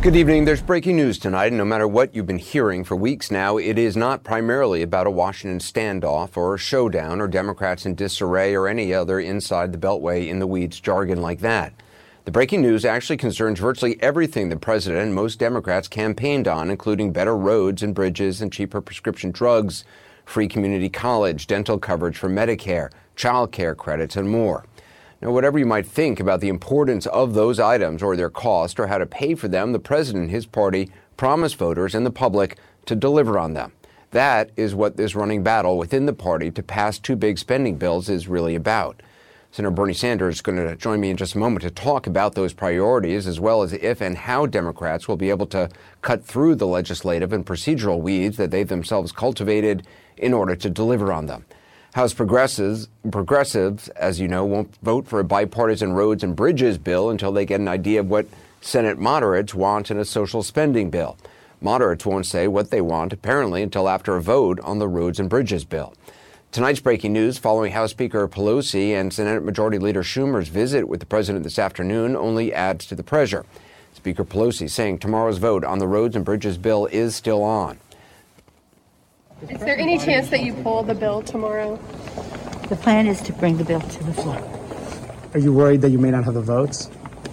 Good evening. There's breaking news tonight, and no matter what you've been hearing for weeks now, it is not primarily about a Washington standoff or a showdown or Democrats in disarray or any other inside the Beltway in the weeds jargon like that. The breaking news actually concerns virtually everything the president and most Democrats campaigned on, including better roads and bridges and cheaper prescription drugs, free community college, dental coverage for Medicare, child care credits, and more. Now, whatever you might think about the importance of those items or their cost or how to pay for them, the president and his party promised voters and the public to deliver on them. That is what this running battle within the party to pass two big spending bills is really about. Senator Bernie Sanders is going to join me in just a moment to talk about those priorities, as well as if and how Democrats will be able to cut through the legislative and procedural weeds that they themselves cultivated in order to deliver on them. House progressives, as you know, won't vote for a bipartisan roads and bridges bill until they get an idea of what Senate moderates want in a social spending bill. Moderates won't say what they want, apparently, until after a vote on the roads and bridges bill. Tonight's breaking news following House Speaker Pelosi and Senate Majority Leader Schumer's visit with the president this afternoon only adds to the pressure. Speaker Pelosi saying tomorrow's vote on the roads and bridges bill is still on. Is there any chance that you pull the bill tomorrow? The plan is to bring the bill to the floor. Are you worried that you may not have the votes?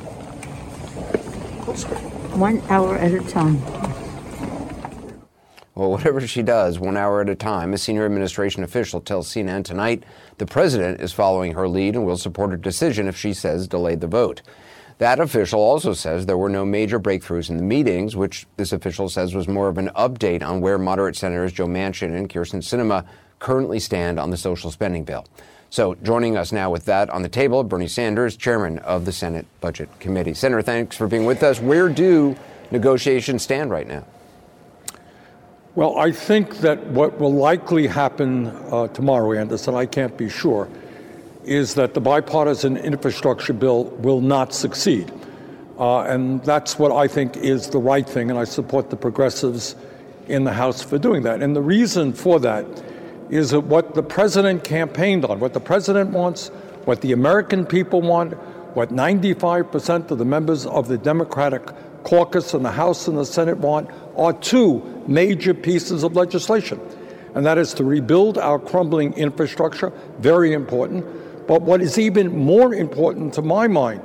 1 hour at a time. Well, whatever she does, 1 hour at a time, a senior administration official tells CNN tonight the president is following her lead and will support her decision if she says delayed the vote. That official also says there were no major breakthroughs in the meetings, which this official says was more of an update on where moderate Senators Joe Manchin and Kyrsten Sinema currently stand on the social spending bill. So joining us now with that on the table, Bernie Sanders, chairman of the Senate Budget Committee. Senator, thanks for being with us. Where do negotiations stand right now? Well, I think that what will likely happen tomorrow, Anderson, I can't be sure, is that the bipartisan infrastructure bill will not succeed. And that's what I think is the right thing, and I support the progressives in the House for doing that. And the reason for that is that what the president campaigned on, what the president wants, what the American people want, what 95% of the members of the Democratic caucus in the House and the Senate want, are two major pieces of legislation. And that is to rebuild our crumbling infrastructure, very important. But what is even more important to my mind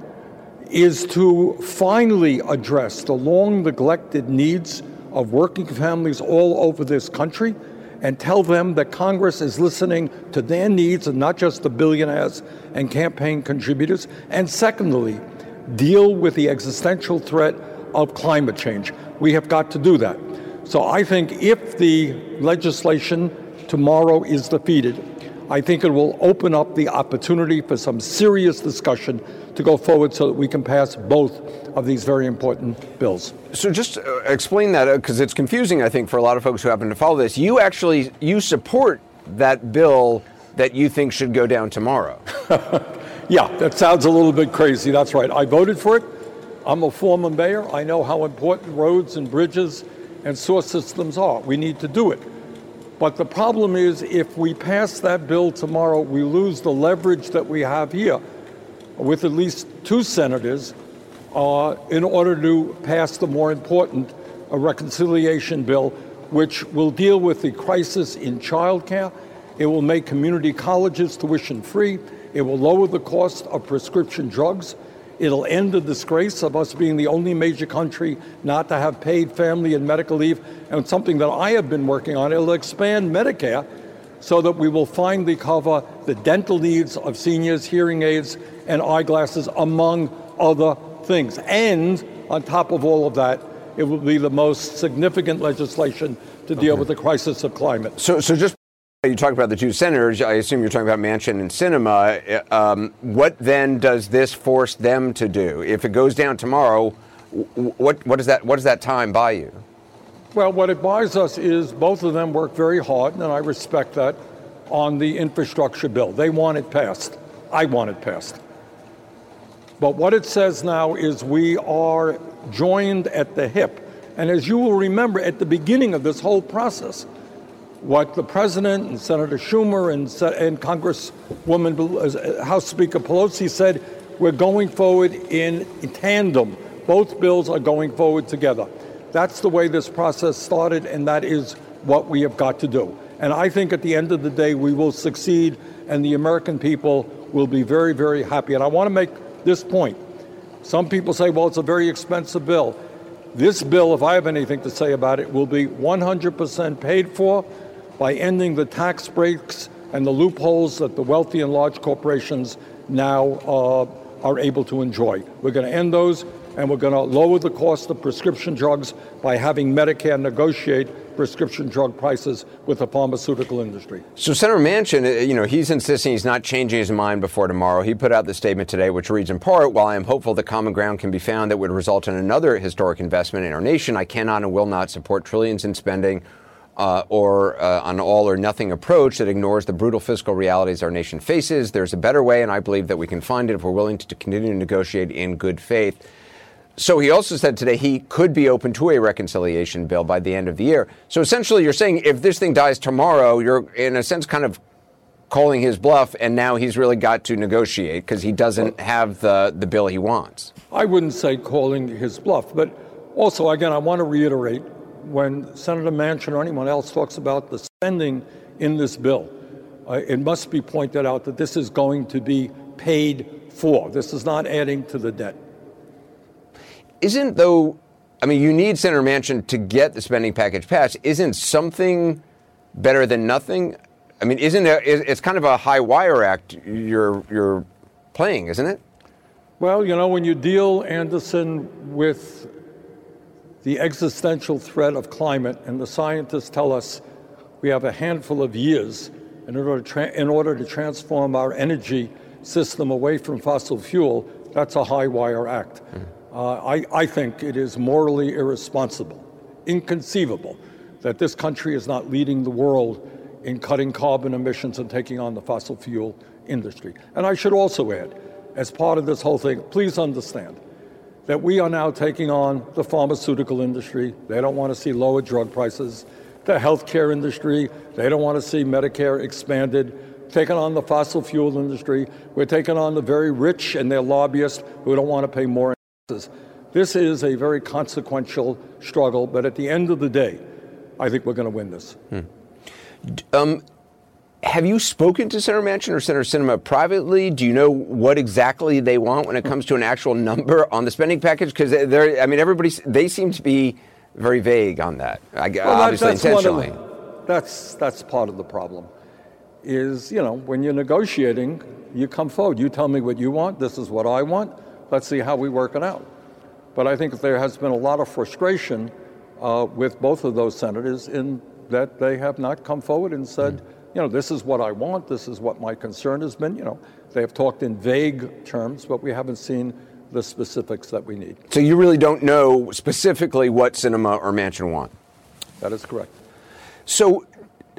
is to finally address the long neglected needs of working families all over this country and tell them that Congress is listening to their needs and not just the billionaires and campaign contributors. And secondly, deal with the existential threat of climate change. We have got to do that. So I think if the legislation tomorrow is defeated, I think it will open up the opportunity for some serious discussion to go forward so that we can pass both of these very important bills. So just explain that, because it's confusing, I think, for a lot of folks who happen to follow this. You support that bill that you think should go down tomorrow. Yeah, that sounds a little bit crazy. That's right. I voted for it. I'm a former mayor. I know how important roads and bridges and sewer systems are. We need to do it. But the problem is, if we pass that bill tomorrow, we lose the leverage that we have here with at least two senators in order to pass the more important reconciliation bill, which will deal with the crisis in childcare. It will make community colleges tuition free. It will lower the cost of prescription drugs. It'll end the disgrace of us being the only major country not to have paid family and medical leave, and something that I have been working on. It'll expand Medicare so that we will finally cover the dental needs of seniors, hearing aids, and eyeglasses, among other things. And on top of all of that, it will be the most significant legislation to deal with the crisis of climate. So just you talk about the two senators. I assume you're talking about Manchin and Sinema. What then does this force them to do? If it goes down tomorrow, what does that time buy you? Well, what it buys us is both of them work very hard, and I respect that, on the infrastructure bill. They want it passed. I want it passed. But what it says now is we are joined at the hip. And as you will remember, at the beginning of this whole process, what the president and Senator Schumer and Congresswoman House Speaker Pelosi said, we're going forward in tandem Both bills are going forward together. That's the way this process started, and that is what we have got to do. And I think at the end of the day, we will succeed, and the American people will be very, very happy. And I want to make this point. Some people say, well, it's a very expensive bill. This bill, if I have anything to say about it, will be 100% paid for by ending the tax breaks and the loopholes that the wealthy and large corporations now are able to enjoy. We're going to end those, and we're going to lower the cost of prescription drugs by having Medicare negotiate prescription drug prices with the pharmaceutical industry. So Senator Manchin, he's insisting he's not changing his mind before tomorrow. He put out the statement today, which reads in part, while I am hopeful that common ground can be found that would result in another historic investment in our nation, I cannot and will not support trillions in spending or an all or nothing approach that ignores the brutal fiscal realities our nation faces. There's a better way, and I believe that we can find it if we're willing to continue to negotiate in good faith. So he also said today he could be open to a reconciliation bill by the end of the year. So essentially you're saying if this thing dies tomorrow, you're in a sense kind of calling his bluff, and now he's really got to negotiate because he doesn't have the bill he wants. I wouldn't say calling his bluff, but also, again, I want to reiterate, when Senator Manchin or anyone else talks about the spending in this bill, it must be pointed out that this is going to be paid for. This is not adding to the debt. You need Senator Manchin to get the spending package passed. Isn't something better than nothing? It's kind of a high wire act you're playing, isn't it? Well, when you deal, Anderson, with the existential threat of climate, and the scientists tell us we have a handful of years in order to transform our energy system away from fossil fuel, that's a high wire act. I think it is morally irresponsible, inconceivable, that this country is not leading the world in cutting carbon emissions and taking on the fossil fuel industry. And I should also add, as part of this whole thing, please understand that we are now taking on the pharmaceutical industry. They don't want to see lower drug prices. The healthcare industry, they don't want to see Medicare expanded. Taking on the fossil fuel industry. We're taking on the very rich and their lobbyists who don't want to pay more. This is a very consequential struggle, but at the end of the day, I think we're going to win this. Have you spoken to Senator Manchin or Senator Sinema privately? Do you know what exactly they want when it comes to an actual number on the spending package? Because they seem to be very vague on that. Obviously, intentionally. That's part of the problem. Is when you're negotiating, you come forward. You tell me what you want. This is what I want. Let's see how we work it out. But I think there has been a lot of frustration with both of those senators in that they have not come forward and said, this is what I want, this is what my concern has been. They have talked in vague terms, but we haven't seen the specifics that we need. So you really don't know specifically what Sinema or Manchin want? That is correct. So,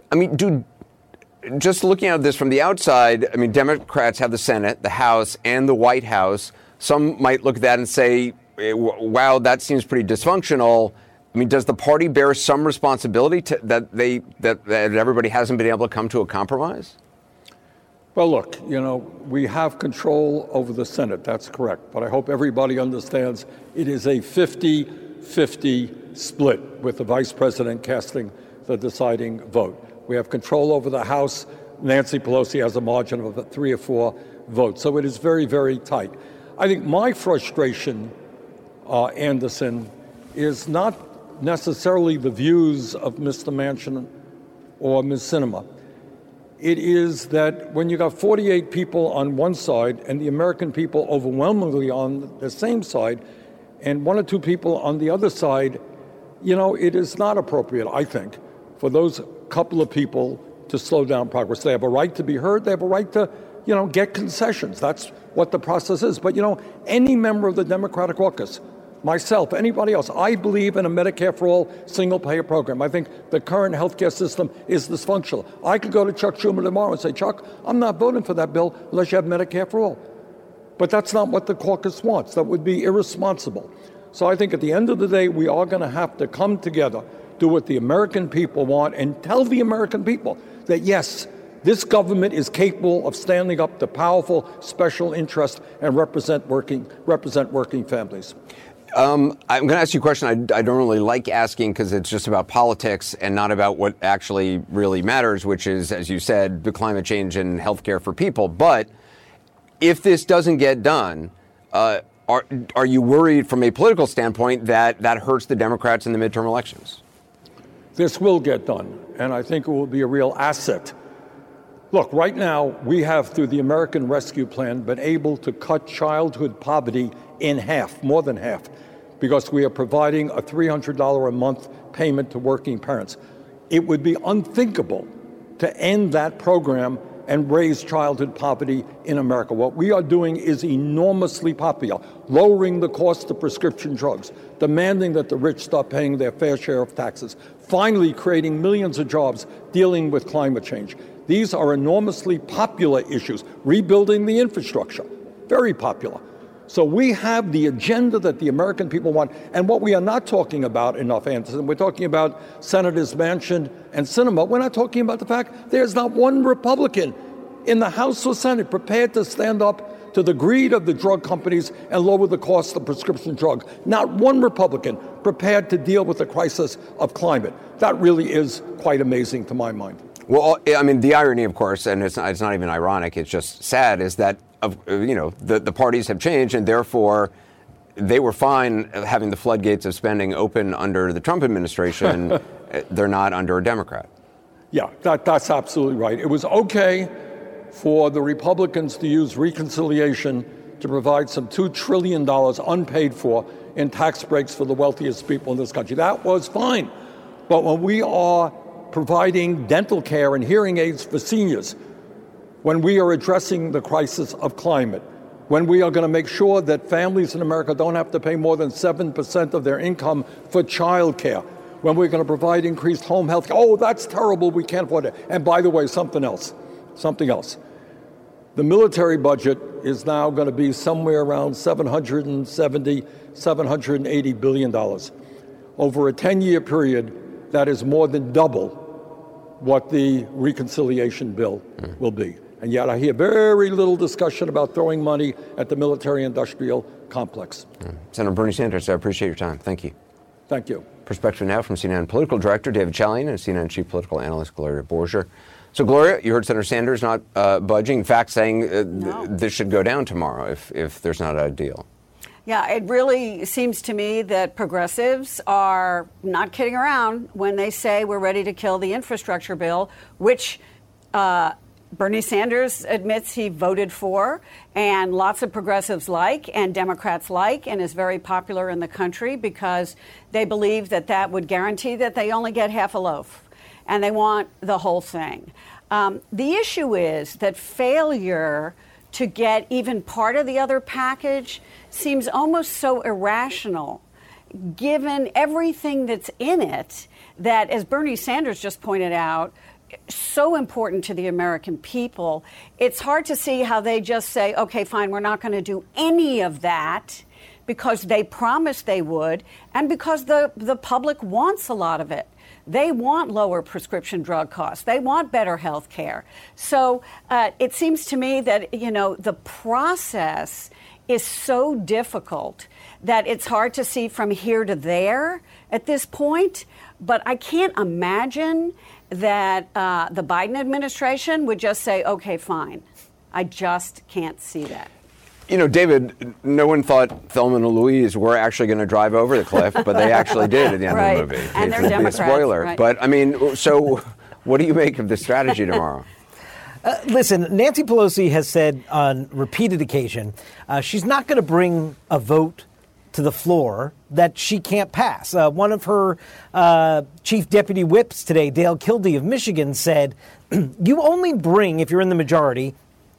just looking at this from the outside, Democrats have the Senate, the House, and the White House. Some might look at that and say, wow, that seems pretty dysfunctional. Does the party bear some responsibility that everybody hasn't been able to come to a compromise? Well, look, we have control over the Senate. That's correct. But I hope everybody understands it is a 50-50 split with the vice president casting the deciding vote. We have control over the House. Nancy Pelosi has a margin of 3 or 4 votes. So it is very, very tight. I think my frustration, Anderson, is not necessarily the views of Mr. Manchin or Ms. Sinema. It is that when you got 48 people on one side and the American people overwhelmingly on the same side and 1 or 2 people on the other side, it is not appropriate, I think, for those couple of people to slow down progress. They have a right to be heard. They have a right to, get concessions. That's what the process is. But, any member of the Democratic caucus, myself, anybody else, I believe in a Medicare for all single-payer program. I think the current healthcare system is dysfunctional. I could go to Chuck Schumer tomorrow and say, Chuck, I'm not voting for that bill unless you have Medicare for all. But that's not what the caucus wants. That would be irresponsible. So I think at the end of the day, we are going to have to come together, do what the American people want, and tell the American people that, yes, this government is capable of standing up to powerful special interests and represent working families. I'm going to ask you a question I don't really like asking because it's just about politics and not about what actually really matters, which is, as you said, the climate change and healthcare for people. But if this doesn't get done, are you worried from a political standpoint that hurts the Democrats in the midterm elections? This will get done, and I think it will be a real asset. Look, right now, we have, through the American Rescue Plan, been able to cut childhood poverty in half, more than half, because we are providing a $300 a month payment to working parents. It would be unthinkable to end that program and raise childhood poverty in America. What we are doing is enormously popular, lowering the cost of prescription drugs, demanding that the rich stop paying their fair share of taxes, finally creating millions of jobs dealing with climate change. These are enormously popular issues. Rebuilding the infrastructure, very popular. So we have the agenda that the American people want. And what we are not talking about enough, Anderson, we're talking about Senators Manchin and Sinema. We're not talking about the fact there's not one Republican in the House or Senate prepared to stand up to the greed of the drug companies and lower the cost of prescription drugs. Not one Republican prepared to deal with the crisis of climate. That really is quite amazing to my mind. Well, I mean, the irony, of course, and it's not even ironic, it's just sad, is that, the parties have changed, and therefore they were fine having the floodgates of spending open under the Trump administration. They're not under a Democrat. Yeah, that's absolutely right. It was okay for the Republicans to use reconciliation to provide some $2 trillion unpaid for in tax breaks for the wealthiest people in this country. That was fine. But when we are providing dental care and hearing aids for seniors, when we are addressing the crisis of climate, when we are going to make sure that families in America don't have to pay more than 7% of their income for child care, when we're going to provide increased home health care, oh, that's terrible, we can't afford it. And by the way, something else. The military budget is now going to be somewhere around $770, $780 billion. Over a 10-year period, that is more than double what the reconciliation bill will be. And yet I hear very little discussion about throwing money at the military-industrial complex. Senator Bernie Sanders, I appreciate your time. Thank you. Thank you. Perspective now from CNN political director David Chalian and CNN chief political analyst Gloria Borger. So, Gloria, you heard Senator Sanders not budging, in fact, saying this should go down tomorrow if there's not a deal. Yeah, it really seems to me that progressives are not kidding around when they say we're ready to kill the infrastructure bill, which Bernie Sanders admits he voted for, and lots of progressives like, and Democrats like, and is very popular in the country because they believe that that would guarantee that they only get half a loaf, and they want the whole thing. The issue is that failure to get even part of the other package seems almost so irrational, given everything that's in it, that, as Bernie Sanders just pointed out, so important to the American people. It's hard to see how they just say, okay, fine, we're not going to do any of that because they promised they would and because the public wants a lot of it. They want lower prescription drug costs. They want better health care. So it seems to me that, the process is so difficult that it's hard to see from here to there at this point. But I can't imagine that the Biden administration would just say, okay, fine. I just can't see that. David, no one thought Thelma and Louise were actually going to drive over the cliff, but they actually did at the end of the movie. And they're Democrats. Spoiler. Right. But, so what do you make of the strategy tomorrow? Listen, Nancy Pelosi has said on repeated occasion she's not going to bring a vote to the floor that she can't pass. One of her chief deputy whips today, Dale Kildee of Michigan, said, you only bring, if you're in the majority,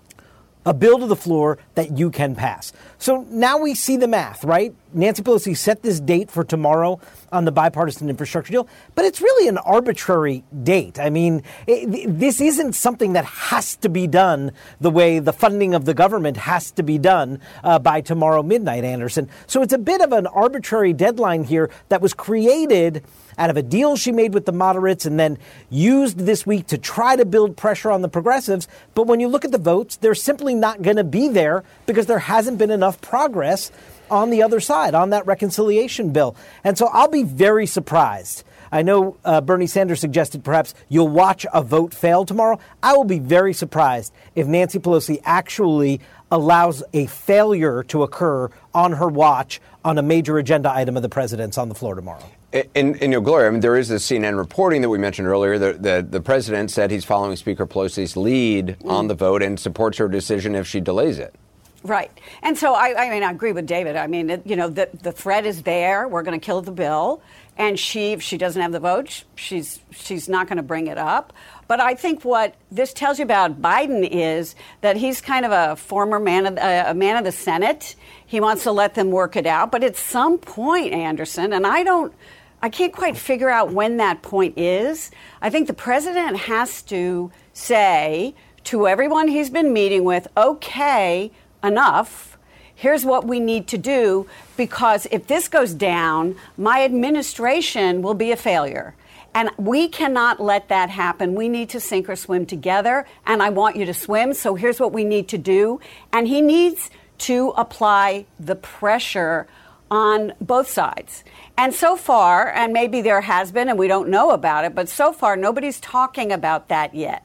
a bill to the floor that you can pass. So now we see the math, right? Nancy Pelosi set this date for tomorrow on the bipartisan infrastructure deal, but it's really an arbitrary date. I mean, this isn't something that has to be done the way the funding of the government has to be done by tomorrow midnight, Anderson. So it's a bit of an arbitrary deadline here that was created out of a deal she made with the moderates and then used this week to try to build pressure on the progressives. But when you look at the votes, they're simply not going to be there because there hasn't been enough progress on the other side, on that reconciliation bill. And so I'll be very surprised. I know Bernie Sanders suggested perhaps you'll watch a vote fail tomorrow. I will be very surprised if Nancy Pelosi actually allows a failure to occur on her watch on a major agenda item of the president's on the floor tomorrow. And Gloria, I mean, there is this CNN reporting that we mentioned earlier that the president said he's following Speaker Pelosi's lead on the vote and supports her decision if she delays it. Right. And so, I mean, I agree with David. I mean, the threat is there. We're going to kill the bill. And if she doesn't have the vote, she's not going to bring it up. But I think what this tells you about Biden is that he's kind of a former man of the Senate. He wants to let them work it out. But at some point, Anderson, and I can't quite figure out when that point is. I think the president has to say to everyone he's been meeting with, okay, enough. Here's what we need to do, because if this goes down, my administration will be a failure. And we cannot let that happen. We need to sink or swim together, and I want you to swim, so here's what we need to do. And he needs to apply the pressure on both sides. And so far, and maybe there has been, and we don't know about it, but so far nobody's talking about that yet.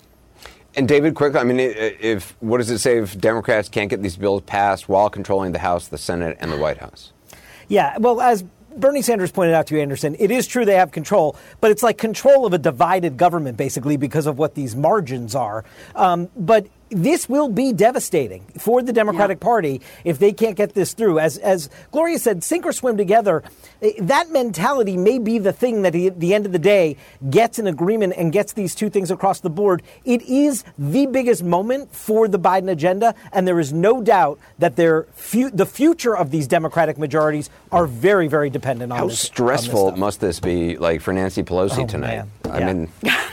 And David, quickly, I mean, what does it say if Democrats can't get these bills passed while controlling the House, the Senate, and the White House? Yeah, well, as Bernie Sanders pointed out to you, Anderson, it is true they have control, but it's like control of a divided government, basically, because of what these margins are. But this will be devastating for the Democratic Party if they can't get this through. As Gloria said, sink or swim together. That mentality may be the thing that at the end of the day gets an agreement and gets these two things across the board. It is the biggest moment for the Biden agenda, and there is no doubt that the future of these Democratic majorities are very, very dependent on this. How stressful must this be, like, for Nancy Pelosi tonight? I mean,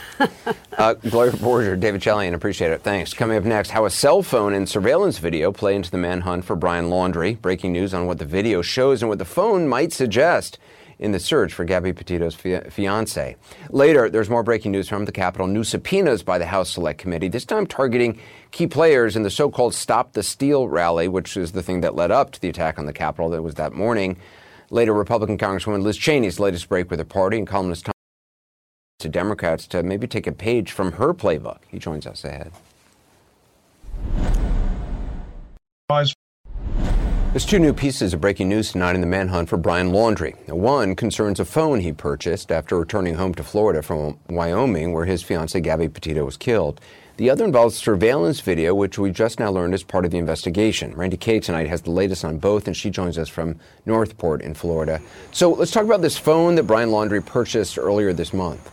Gloria Borger, David Chalian, appreciate it. Thanks. Coming up next, how a cell phone and surveillance video play into the manhunt for Brian Laundrie. Breaking news on what the video shows and what the phone might suggest in the search for Gabby Petito's fiancé. Later, there's more breaking news from the Capitol. New subpoenas by the House Select Committee, this time targeting key players in the so-called Stop the Steal rally, which is the thing that led up to the attack on the Capitol that was that morning. Later, Republican Congresswoman Liz Cheney's latest break with her party, and columnist to Democrats to maybe take a page from her playbook. He joins us ahead. There's two new pieces of breaking news tonight in the manhunt for Brian Laundrie. One concerns a phone he purchased after returning home to Florida from Wyoming, where his fiancée Gabby Petito was killed. The other involves surveillance video, which we just now learned is part of the investigation. Randy Kay tonight has the latest on both, and she joins us from Northport in Florida. So let's talk about this phone that Brian Laundrie purchased earlier this month.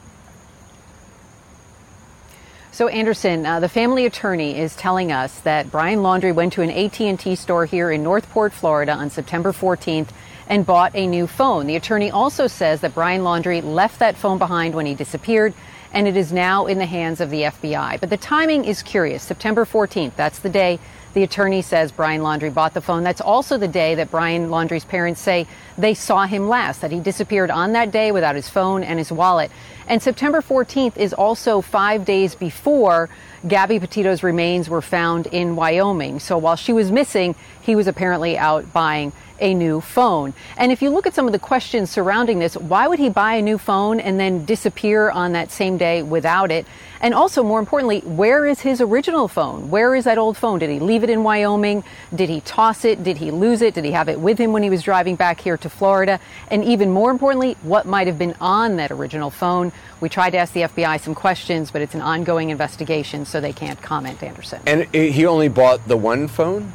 So, Anderson, the family attorney is telling us that Brian Laundrie went to an AT&T store here in Northport, Florida on September 14th and bought a new phone. The attorney also says that Brian Laundrie left that phone behind when he disappeared, and it is now in the hands of the FBI. But the timing is curious. September 14th, that's the day the attorney says Brian Laundrie bought the phone. That's also the day that Brian Laundrie's parents say they saw him last, that he disappeared on that day without his phone and his wallet. And September 14th is also 5 days before Gabby Petito's remains were found in Wyoming. So while she was missing, he was apparently out buying a new phone. And if you look at some of the questions surrounding this, why would he buy a new phone and then disappear on that same day without it? And also, more importantly, where is his original phone? Where is that old phone? Did he leave it in Wyoming? Did he toss it? Did he lose it? Did he have it with him when he was driving back here to Florida? And even more importantly, what might have been on that original phone? We tried to ask the FBI some questions, but it's an ongoing investigation, so they can't comment, Anderson. And he only bought the one phone?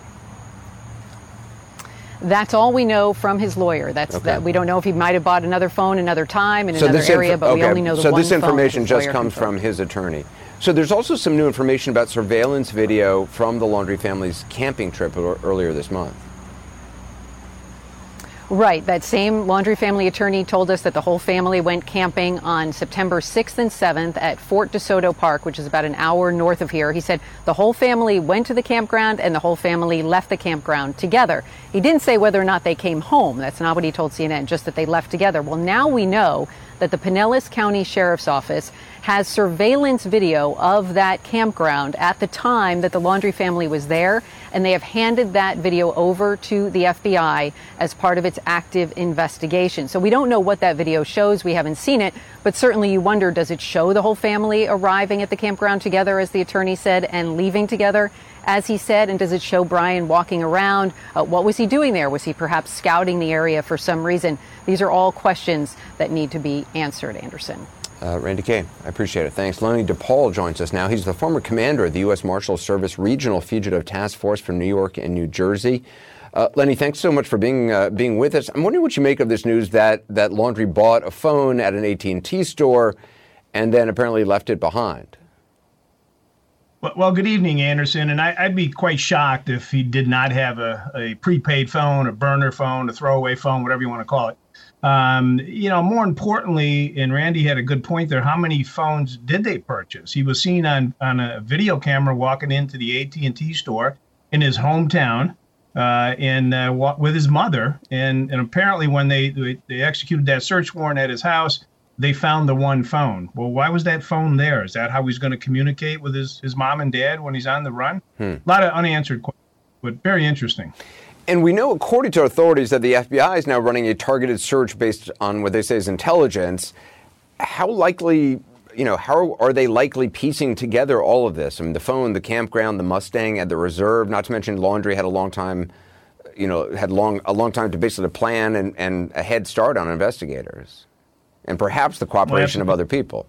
That's all we know from his lawyer. That we don't know if he might have bought another phone another time in another area, but we only know the one phone. So this information just comes from his attorney. So there's also some new information about surveillance video from the Laundrie family's camping trip earlier this month. Right. That same Laundrie family attorney told us that the whole family went camping on September 6th and 7th at Fort DeSoto Park, which is about an hour north of here. He said the whole family went to the campground and the whole family left the campground together. He didn't say whether or not they came home. That's not what he told CNN, just that they left together. Well, now we know that the Pinellas County Sheriff's Office has surveillance video of that campground at the time that the Laundrie family was there, and they have handed that video over to the FBI as part of its active investigation. So we don't know what that video shows. We haven't seen it, but certainly you wonder, does it show the whole family arriving at the campground together, as the attorney said, and leaving together, as he said? And does it show Brian walking around? What was he doing there? Was he perhaps scouting the area for some reason? These are all questions that need to be answered, Anderson. Randy Kay, I appreciate it. Thanks. Lenny DePaul joins us now. He's the former commander of the U.S. Marshals Service Regional Fugitive Task Force for New York and New Jersey. Lenny, thanks so much for being with us. I'm wondering what you make of this news that Laundrie bought a phone at an AT&T store and then apparently left it behind. Well, good evening, Anderson. And I'd be quite shocked if he did not have a prepaid phone, a burner phone, a throwaway phone, whatever you want to call it. More importantly, and Randy had a good point there, how many phones did they purchase? He was seen on a video camera walking into the AT&T store in his hometown with his mother. And apparently when they executed that search warrant at his house, they found the one phone. Well, why was that phone there? Is that how he's going to communicate with his mom and dad when he's on the run? A lot of unanswered questions, but very interesting. And we know, according to authorities, that the FBI is now running a targeted search based on what they say is intelligence. How likely, how are they likely piecing together all of this? I mean, the phone, the campground, the Mustang at the reserve, not to mention Laundrie had a long time, a long time to basically plan and a head start on investigators. And perhaps the cooperation of other people.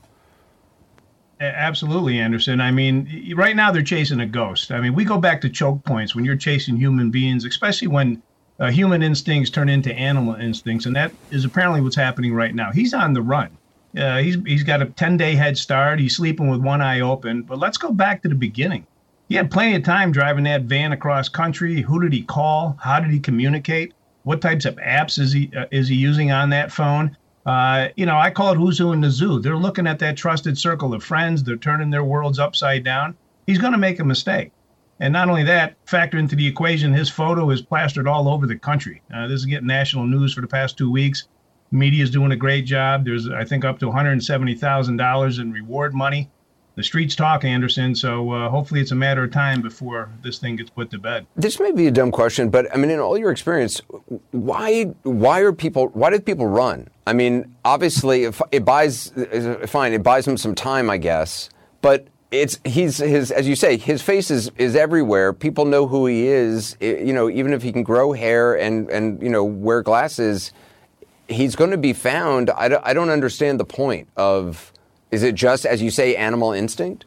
Absolutely, Anderson. I mean, right now they're chasing a ghost. I mean, we go back to choke points when you're chasing human beings, especially when human instincts turn into animal instincts. And that is apparently what's happening right now. He's on the run. He's got a 10-day head start. He's sleeping with one eye open. But let's go back to the beginning. He had plenty of time driving that van across country. Who did he call? How did he communicate? What types of apps is he using on that phone? I call it who's who in the zoo. They're looking at that trusted circle of friends. They're turning their worlds upside down. He's going to make a mistake. And not only that, factor into the equation, his photo is plastered all over the country. This is getting national news for the past 2 weeks. The media is doing a great job. There's, I think, up to $170,000 in reward money. The streets talk, Anderson, so hopefully it's a matter of time before this thing gets put to bed. This may be a dumb question, but I mean, in all your experience, why did people run? I mean, obviously, it buys them some time, I guess, but as you say, his face is everywhere. People know who he is. Even if he can grow hair and wear glasses, he's going to be found. I don't understand the point of. Is it just, as you say, animal instinct?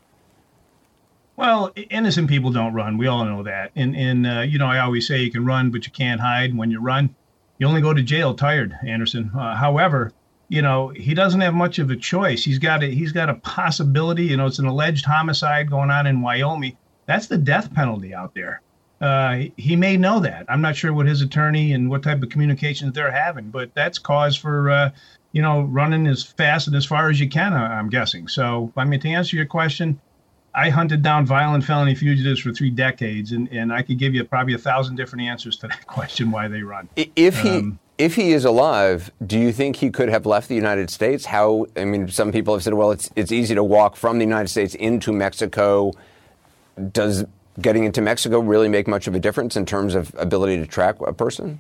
Well, innocent people don't run. We all know that. And I always say you can run, but you can't hide. And when you run, you only go to jail tired, Anderson. However, he doesn't have much of a choice. He's got a possibility. It's an alleged homicide going on in Wyoming. That's the death penalty out there. He may know that. I'm not sure what his attorney and what type of communications they're having, but that's cause for running as fast and as far as you can, I'm guessing. So, I mean, to answer your question, I hunted down violent felony fugitives for 3 decades, and I could give you probably 1,000 different answers to that question, why they run. If he is alive, do you think he could have left the United States? Some people have said, well, it's easy to walk from the United States into Mexico. Does getting into Mexico really make much of a difference in terms of ability to track a person?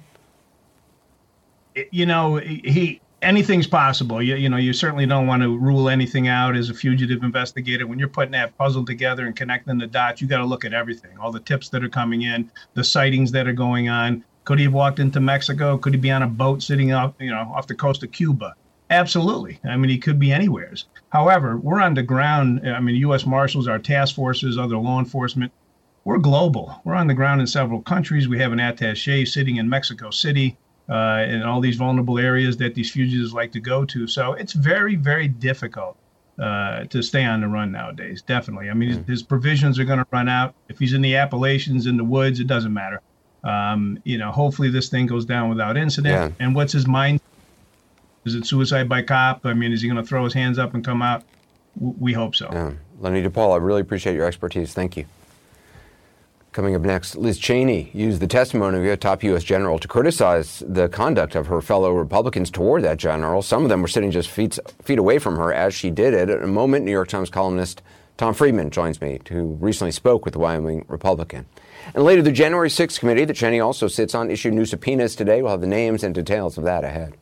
Anything's possible. You certainly don't want to rule anything out as a fugitive investigator. When you're putting that puzzle together and connecting the dots, you got to look at everything, all the tips that are coming in, the sightings that are going on. Could he have walked into Mexico? Could he be on a boat sitting off the coast of Cuba? Absolutely. I mean, he could be anywhere. However, we're on the ground. I mean, U.S. Marshals, our task forces, other law enforcement, we're global. We're on the ground in several countries. We have an attaché sitting in Mexico City. In all these vulnerable areas that these fugitives like to go to. So it's very, very difficult to stay on the run nowadays, definitely. I mean, his provisions are going to run out. If he's in the Appalachians, in the woods, it doesn't matter. Hopefully this thing goes down without incident. Yeah. And what's his mind? Is it suicide by cop? I mean, is he going to throw his hands up and come out? We hope so. Yeah. Lenny DePaul, I really appreciate your expertise. Thank you. Coming up next, Liz Cheney used the testimony of a top U.S. general to criticize the conduct of her fellow Republicans toward that general. Some of them were sitting just feet away from her as she did it. At a moment, New York Times columnist Tom Friedman joins me, who recently spoke with the Wyoming Republican. And later, the January 6th committee that Cheney also sits on issued new subpoenas today. We'll have the names and details of that ahead.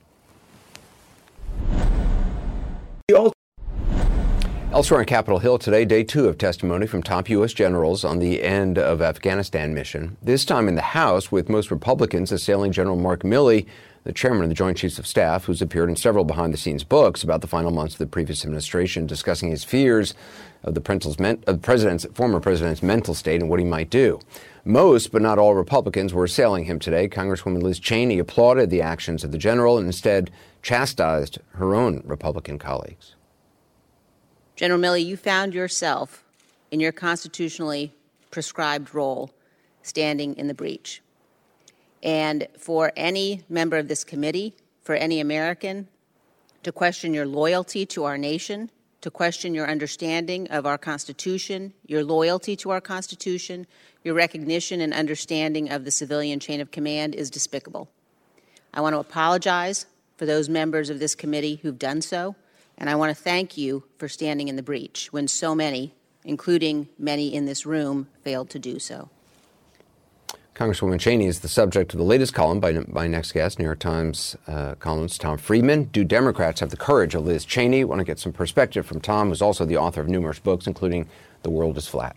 Elsewhere on Capitol Hill today, day 2 of testimony from top U.S. generals on the end of Afghanistan mission. This time in the House, with most Republicans assailing General Mark Milley, the chairman of the Joint Chiefs of Staff, who's appeared in several behind-the-scenes books about the final months of the previous administration, discussing his fears of the former president's mental state and what he might do. Most, but not all, Republicans were assailing him today. Congresswoman Liz Cheney applauded the actions of the general and instead chastised her own Republican colleagues. General Milley, you found yourself in your constitutionally prescribed role standing in the breach. And for any member of this committee, for any American, to question your loyalty to our nation, to question your understanding of our Constitution, your loyalty to our Constitution, your recognition and understanding of the civilian chain of command is despicable. I want to apologize for those members of this committee who've done so. And I want to thank you for standing in the breach when so many, including many in this room, failed to do so. Congresswoman Cheney is the subject of the latest column by my next guest, New York Times columnist Tom Friedman. Do Democrats have the courage of Liz Cheney? I want to get some perspective from Tom, who's also the author of numerous books, including The World is Flat.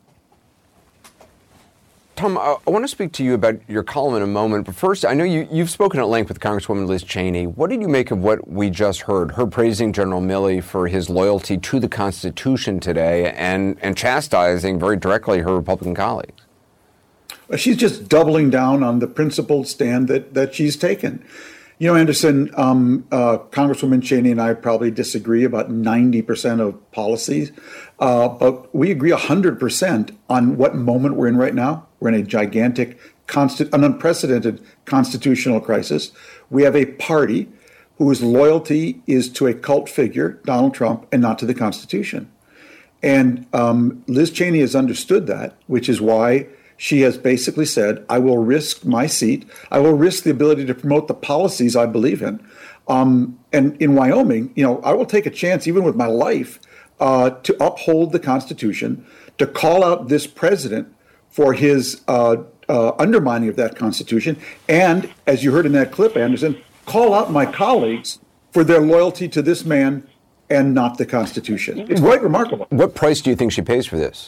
Tom, I want to speak to you about your column in a moment, but first, I know you've spoken at length with Congresswoman Liz Cheney. What did you make of what we just heard, her praising General Milley for his loyalty to the Constitution today and chastising very directly her Republican colleagues? She's just doubling down on the principled stand that she's taken. You know, Anderson, Congresswoman Cheney and I probably disagree about 90% of policies, but we agree 100% on what moment we're in right now. We're in a gigantic, an unprecedented constitutional crisis. We have a party whose loyalty is to a cult figure, Donald Trump, and not to the Constitution. And Liz Cheney has understood that, which is why she has basically said, I will risk my seat. I will risk the ability to promote the policies I believe in. And in Wyoming, you know, I will take a chance, even with my life, to uphold the Constitution, to call out this president for his undermining of that Constitution. And, as you heard in that clip, Anderson, call out my colleagues for their loyalty to this man and not the Constitution. It's quite remarkable. What price do you think she pays for this?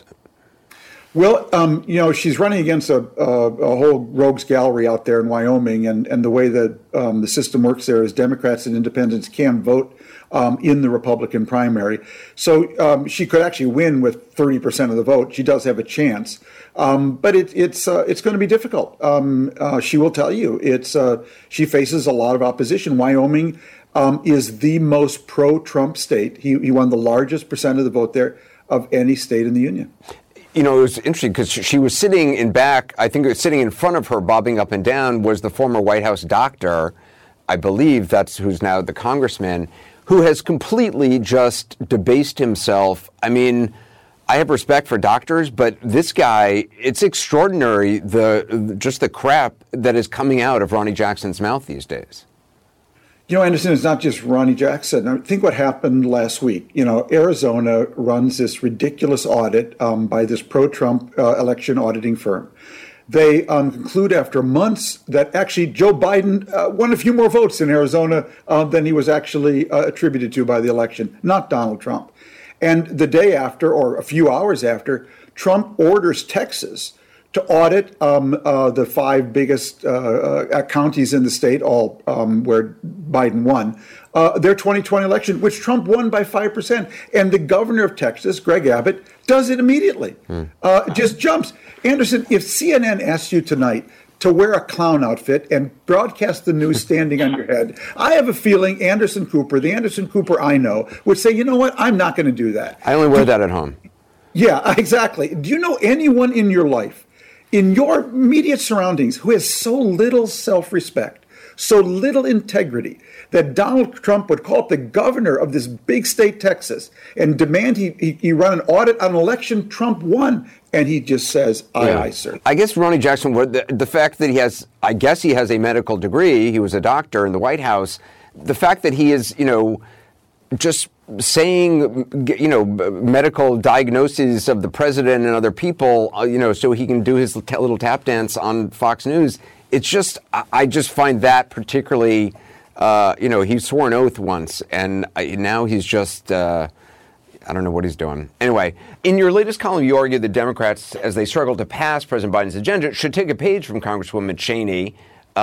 Well, you know, she's running against a whole rogues gallery out there in Wyoming, and the way that the system works there is Democrats and independents can vote in the Republican primary. So she could actually win with 30% of the vote. She does have a chance, but it's going to be difficult. She will tell you she faces a lot of opposition. Wyoming is the most pro-Trump state. He won the largest percent of the vote there of any state in the union. You know, it was interesting because she was sitting in back, I think it was sitting in front of her, bobbing up and down, was the former White House doctor, I believe that's who's now the congressman, who has completely just debased himself. I mean, I have respect for doctors, but this guy, it's extraordinary, just the crap that is coming out of Ronny Jackson's mouth these days. You know, Anderson, it's not just Ronny Jackson. I think what happened last week. You know, Arizona runs this ridiculous audit by this pro-Trump election auditing firm. They conclude after months that actually Joe Biden won a few more votes in Arizona than he was actually attributed to by the election, not Donald Trump. And the day after, or a few hours after, Trump orders Texas to audit the 5 biggest counties in the state, all where Biden won, their 2020 election, which Trump won by 5%. And the governor of Texas, Greg Abbott, does it immediately. Just jumps. Anderson, if CNN asks you tonight to wear a clown outfit and broadcast the news standing on your head, I have a feeling Anderson Cooper, the Anderson Cooper I know, would say, you know what, I'm not going to do that. I only wear that at home. Yeah, exactly. Do you know anyone in your life, in your immediate surroundings, who has so little self-respect, so little integrity that Donald Trump would call up the governor of this big state, Texas, and demand he run an audit on an election Trump won. And he just says, aye, sir. I guess, Ronny Jackson, the fact that he has a medical degree, he was a doctor in the White House, the fact that he is, just saying, medical diagnoses of the president and other people, so he can do his little tap dance on Fox News. It's just, I just find that particularly, he swore an oath once, and now he's just, I don't know what he's doing. Anyway, in your latest column, you argue that Democrats, as they struggle to pass President Biden's agenda, should take a page from Congresswoman Cheney.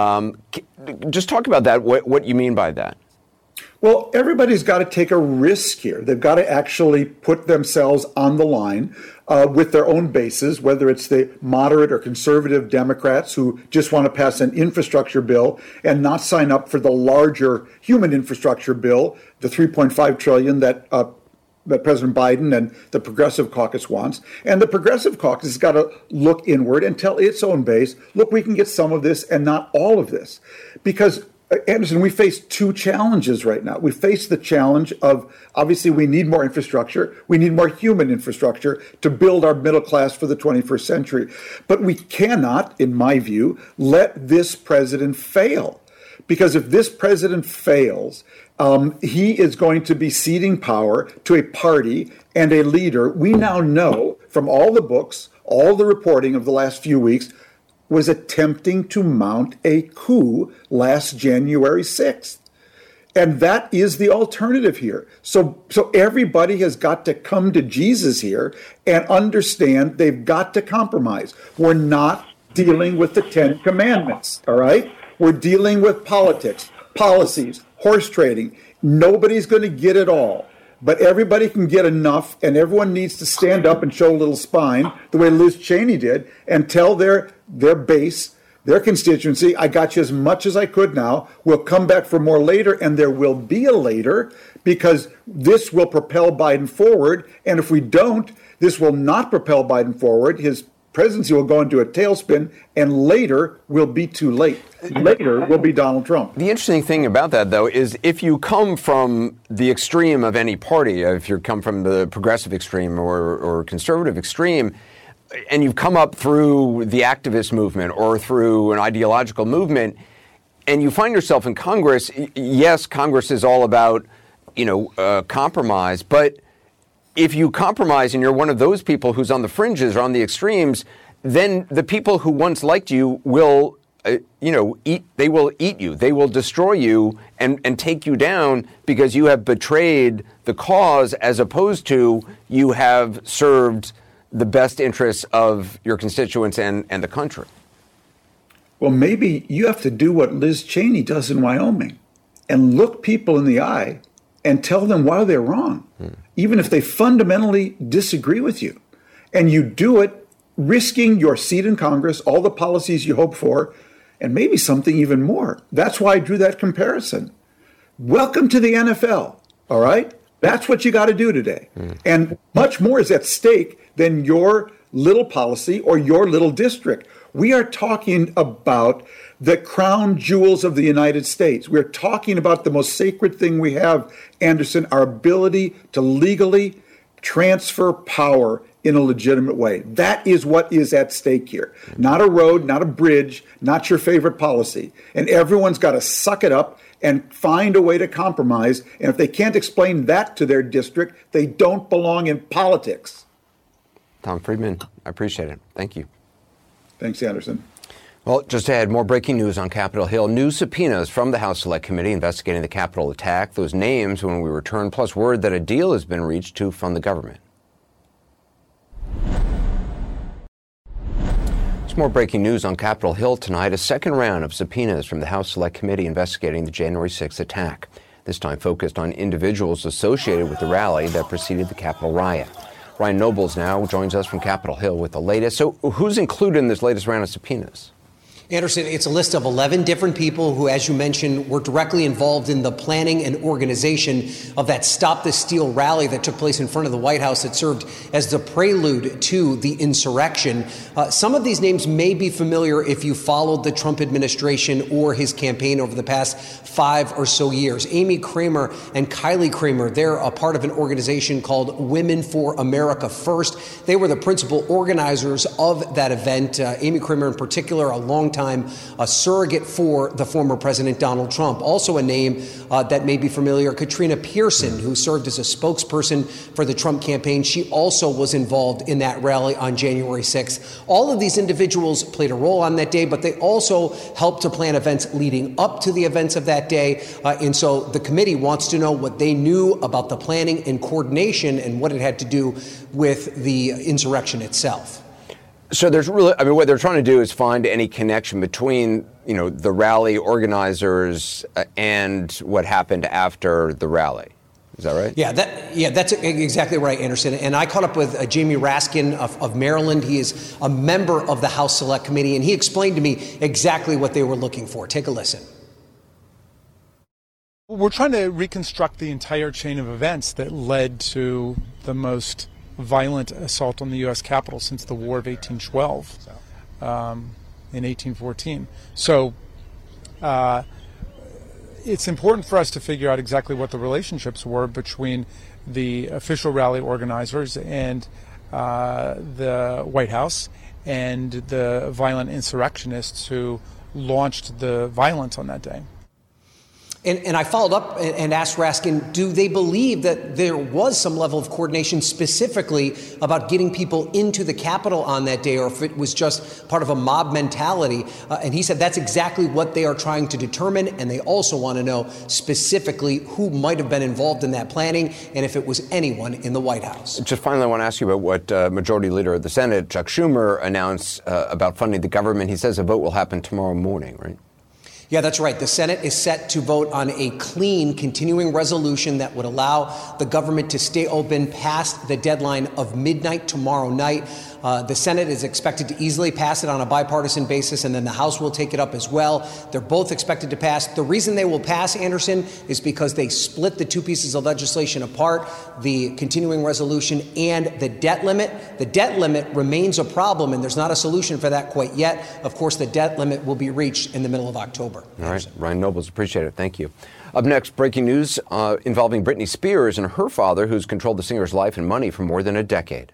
Just talk about that, what you mean by that. Well, everybody's got to take a risk here. They've got to actually put themselves on the line with their own bases, whether it's the moderate or conservative Democrats who just want to pass an infrastructure bill and not sign up for the larger human infrastructure bill, the $3.5 trillion that President Biden and the Progressive Caucus wants. And the Progressive Caucus has got to look inward and tell its own base, look, we can get some of this and not all of this. Because Anderson, we face two challenges right now. We face the challenge of, obviously, we need more infrastructure. We need more human infrastructure to build our middle class for the 21st century. But we cannot, in my view, let this president fail. Because if this president fails, he is going to be ceding power to a party and a leader we now know from all the books, all the reporting of the last few weeks, was attempting to mount a coup last January 6th. And that is the alternative here. So everybody has got to come to Jesus here and understand they've got to compromise. We're not dealing with the 10 commandments, all right? We're dealing with politics, policies, horse trading. Nobody's going to get it all. But everybody can get enough, and everyone needs to stand up and show a little spine, the way Liz Cheney did, and tell their base, their constituency, I got you as much as I could now. We'll come back for more later, and there will be a later, because this will propel Biden forward. And if we don't, this will not propel Biden forward. His presidency will go into a tailspin, and later will be too late. Later will be Donald Trump. The interesting thing about that, though, is if you come from the extreme of any party, if you come from the progressive extreme or conservative extreme, and you've come up through the activist movement or through an ideological movement, and you find yourself in Congress, yes, Congress is all about, compromise, but if you compromise and you're one of those people who's on the fringes or on the extremes, then the people who once liked you will, they will eat you. They will destroy you and take you down because you have betrayed the cause, as opposed to you have served the best interests of your constituents and the country. Well, maybe you have to do what Liz Cheney does in Wyoming and look people in the eye and tell them why they're wrong, even if they fundamentally disagree with you. And you do it risking your seat in Congress, all the policies you hope for, and maybe something even more. That's why I drew that comparison. Welcome to the NFL, all right? That's what you got to do today. And much more is at stake than your little policy or your little district. We are talking about the crown jewels of the United States. We're talking about the most sacred thing we have, Anderson, our ability to legally transfer power in a legitimate way. That is what is at stake here. Not a road, not a bridge, not your favorite policy. And everyone's got to suck it up and find a way to compromise. And if they can't explain that to their district, they don't belong in politics. Tom Friedman, I appreciate it. Thank you. Thanks, Anderson. Well, just ahead, more breaking news on Capitol Hill. New subpoenas from the House Select Committee investigating the Capitol attack. Those names when we return, plus word that a deal has been reached to fund the government. There's more breaking news on Capitol Hill tonight. A second round of subpoenas from the House Select Committee investigating the January 6th attack. This time focused on individuals associated with the rally that preceded the Capitol riot. Ryan Nobles now joins us from Capitol Hill with the latest. So who's included in this latest round of subpoenas? Anderson, it's a list of 11 different people who, as you mentioned, were directly involved in the planning and organization of that Stop the Steal rally that took place in front of the White House that served as the prelude to the insurrection. Some of these names may be familiar if you followed the Trump administration or his campaign over the past 5 or so years. Amy Kramer and Kylie Kramer, they're a part of an organization called Women for America First. They were the principal organizers of that event. Amy Kramer in particular, a longtime a surrogate for the former President Donald Trump. Also a name that may be familiar, Katrina Pearson, who served as a spokesperson for the Trump campaign. She also was involved in that rally on January 6th. All of these individuals played a role on that day, but they also helped to plan events leading up to the events of that day. And so the committee wants to know what they knew about the planning and coordination and what it had to do with the insurrection itself. So there's really, I mean, what they're trying to do is find any connection between, the rally organizers and what happened after the rally. Is that right? Yeah, that's exactly right, Anderson. And I caught up with Jamie Raskin of Maryland. He is a member of the House Select Committee, and he explained to me exactly what they were looking for. Take a listen. We're trying to reconstruct the entire chain of events that led to the most violent assault on the U.S. Capitol since the War of 1812 in 1814. So it's important for us to figure out exactly what the relationships were between the official rally organizers and the White House and the violent insurrectionists who launched the violence on that day. And I followed up and asked Raskin, do they believe that there was some level of coordination specifically about getting people into the Capitol on that day, or if it was just part of a mob mentality? And he said that's exactly what they are trying to determine. And they also want to know specifically who might have been involved in that planning and if it was anyone in the White House. Just finally, I want to ask you about what Majority Leader of the Senate, Chuck Schumer, announced about funding the government. He says a vote will happen tomorrow morning, right? Yeah, that's right. The Senate is set to vote on a clean continuing resolution that would allow the government to stay open past the deadline of midnight tomorrow night. The Senate is expected to easily pass it on a bipartisan basis, and then the House will take it up as well. They're both expected to pass. The reason they will pass, Anderson, is because they split the two pieces of legislation apart, the continuing resolution and the debt limit. The debt limit remains a problem, and there's not a solution for that quite yet. Of course, the debt limit will be reached in the middle of October. All right. Ryan Nobles, appreciate it. Thank you. Up next, breaking news involving Britney Spears and her father, who's controlled the singer's life and money for more than a decade.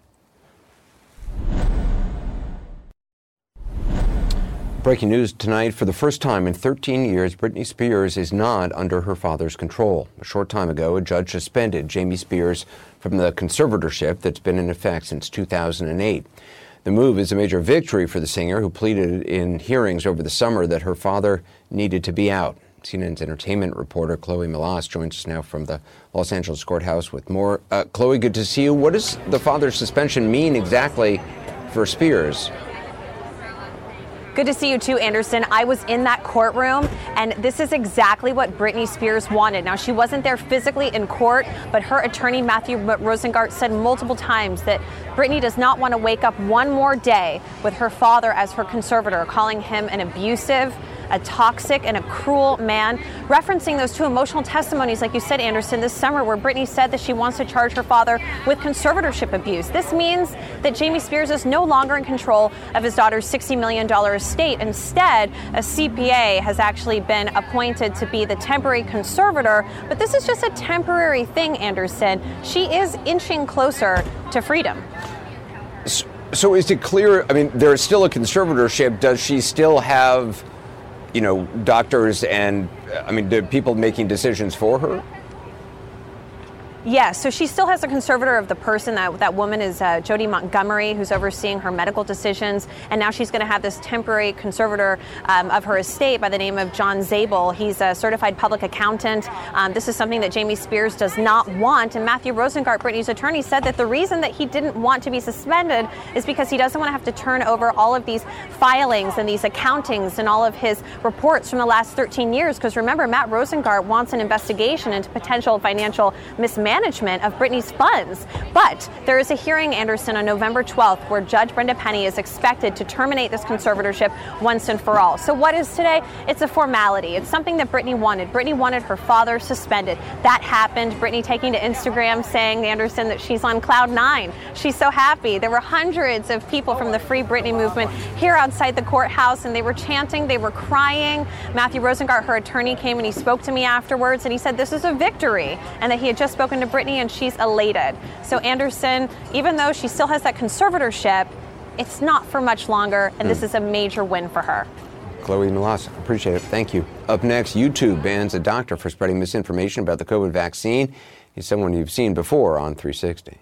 Breaking news tonight. For the first time in 13 years, Britney Spears is not under her father's control. A short time ago, a judge suspended Jamie Spears from the conservatorship that's been in effect since 2008. The move is a major victory for the singer, who pleaded in hearings over the summer that her father needed to be out. CNN's entertainment reporter Chloe Melas joins us now from the Los Angeles courthouse with more. Chloe, good to see you. What does the father's suspension mean exactly for Spears? Good to see you too, Anderson. I was in that courtroom, and this is exactly what Britney Spears wanted. Now, she wasn't there physically in court, but her attorney, Matthew Rosengart, said multiple times that Britney does not want to wake up one more day with her father as her conservator, calling him an abusive, a toxic, and a cruel man, referencing those two emotional testimonies, like you said, Anderson, this summer, where Britney said that she wants to charge her father with conservatorship abuse. This means that Jamie Spears is no longer in control of his daughter's $60 million estate. Instead, a CPA has actually been appointed to be the temporary conservator, but this is just a temporary thing, Anderson. She is inching closer to freedom. So is it clear, I mean, there's still a conservatorship. Does she still have, doctors and, the people making decisions for her? Yes, so she still has a conservator of the person. That woman is Jody Montgomery, who's overseeing her medical decisions. And now she's going to have this temporary conservator of her estate by the name of John Zabel. He's a certified public accountant. This is something that Jamie Spears does not want. And Matthew Rosengart, Britney's attorney, said that the reason that he didn't want to be suspended is because he doesn't want to have to turn over all of these filings and these accountings and all of his reports from the last 13 years. Because remember, Matt Rosengart wants an investigation into potential financial mismanagement mismanagement of Britney's funds. But there is a hearing, Anderson, on November 12th where Judge Brenda Penny is expected to terminate this conservatorship once and for all. So what is today? It's a formality. It's something that Britney wanted. Britney wanted her father suspended. That happened. Britney taking to Instagram saying, Anderson, that she's on cloud nine. She's so happy. There were hundreds of people from the Free Britney movement here outside the courthouse, and they were chanting, they were crying. Matthew Rosengart, her attorney, came and he spoke to me afterwards, and he said this is a victory, and that he had just spoken to Britney, and she's elated. So Anderson, even though she still has that conservatorship, it's not for much longer, and this is a major win for her. Chloe Melas, appreciate it. Thank you. Up next, YouTube bans a doctor for spreading misinformation about the COVID vaccine. He's someone you've seen before on 360.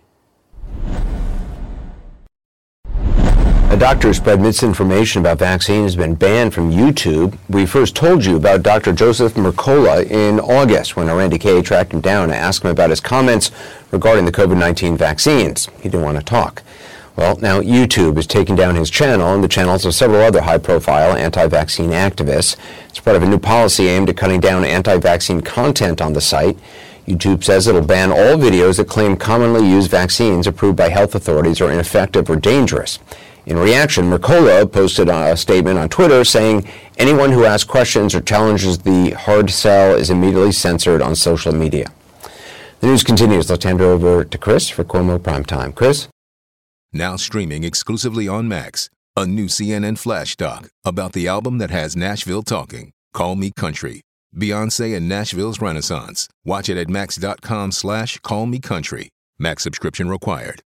A doctor who spread misinformation about vaccine has been banned from YouTube. We first told you about Dr. Joseph Mercola in August when our Randy Kay tracked him down to ask him about his comments regarding the COVID-19 vaccines. He didn't want to talk. Well, now YouTube is taking down his channel and the channels of several other high-profile anti-vaccine activists. It's part of a new policy aimed at cutting down anti-vaccine content on the site. YouTube says it'll ban all videos that claim commonly used vaccines approved by health authorities are ineffective or dangerous. In reaction, Mercola posted a statement on Twitter saying anyone who asks questions or challenges the hard sell is immediately censored on social media. The news continues. Let's hand it over to Chris for Cuomo Primetime. Chris? Now streaming exclusively on Max, a new CNN flash doc about the album that has Nashville talking, Call Me Country. Beyonce and Nashville's Renaissance. Watch it at max.com/callmecountry. Max subscription required.